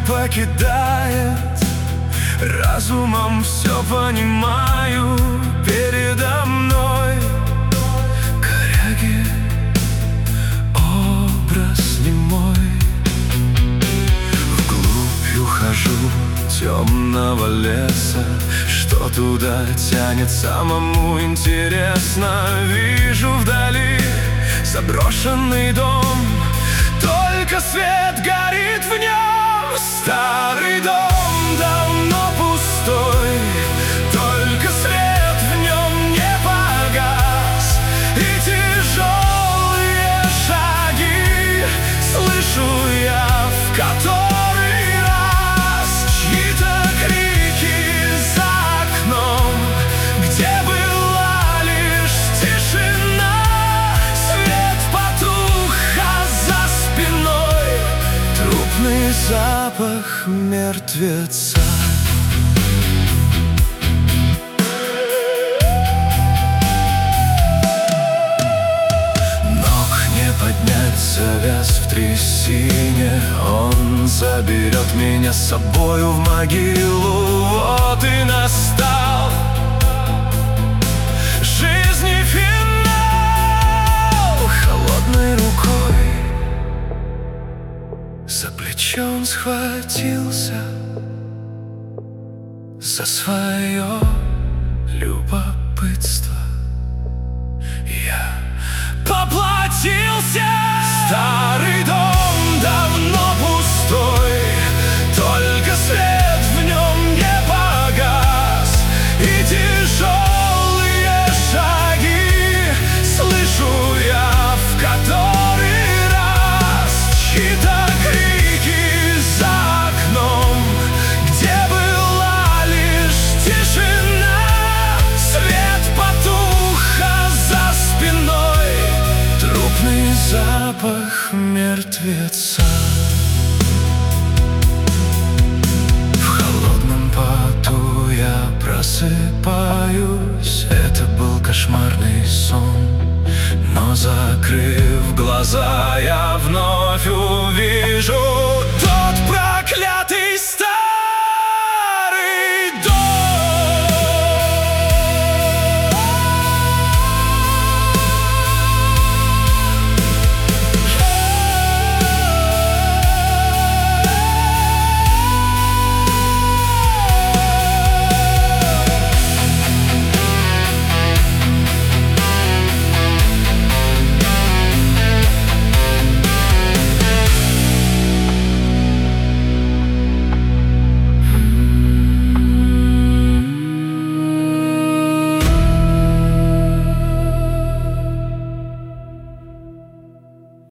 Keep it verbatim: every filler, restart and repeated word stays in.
покидает. Разумом все понимаю, передо мной коряги, образ немой. Вглубь ухожу темного леса, что туда тянет, самому интересно. Вижу вдали заброшенный дом, только свет горит в нем. Старый дом давно пустой, только свет в нем не погас. И тяжелые шаги слышу я в который раз. Чьи-то крики за окном, где была лишь тишина. Свет потух, а за спиной трупный запах мертвеца. Ног не поднять, завяз в трясине. Он заберет меня с собою в могилу. Вот и настал жизни финал. Холодной рукой за плечо он схватился, за свое любопытство я поплатился. Старый